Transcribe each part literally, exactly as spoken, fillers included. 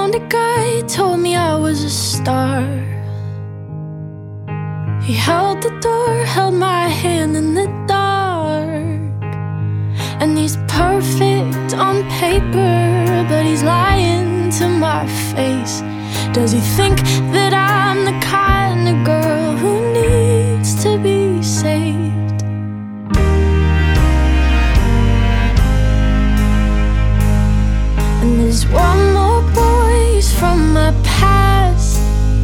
found a guy, told me I was a star. He held the door, held my hand in the dark. And he's perfect on paper, but he's lying to my face. Does he think that I'm the kind of girl who needs to be saved? And there's one more voice from my past.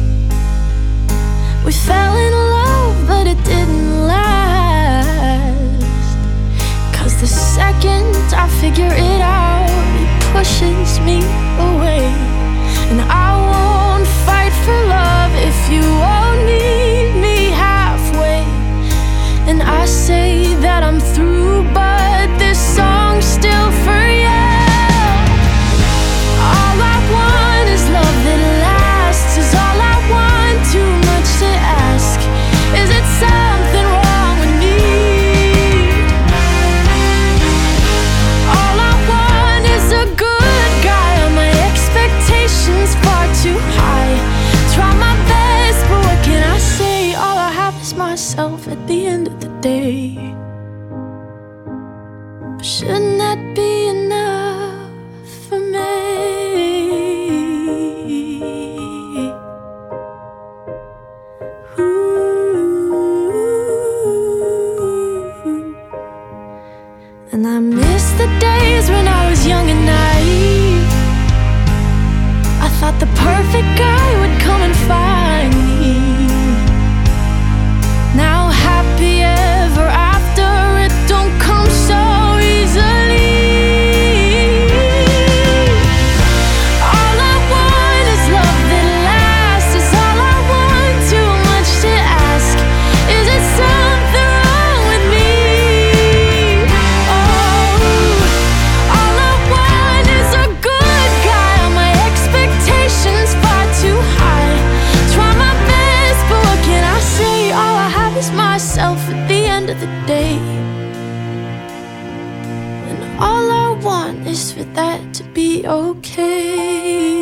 We fell in love, but it didn't last. Cause the second I figure it out, it pushes me away. And I won't fight for love if you won't meet me halfway. And I say that I'm through, but this song's still for you. All I want is love that lasts. Is all I want too much to ask? Is it something wrong with me? All I want is a good guy. Are my expectations far too high? Try my best, but what can I say? All I have is myself at the end of the day. But shouldn't that be enough for me? And I miss the days when I was young and naive. I thought the perfect guy would come and find me. Now happy ever after, it don't come so easily. All I want is love that lasts. Is all I want too much to ask? Is it something wrong with me? All I want is a good guy. Are my expectations far too high? Try my best, but what can I say? All I have is myself at the end of the day. And all I want is for that to be okay.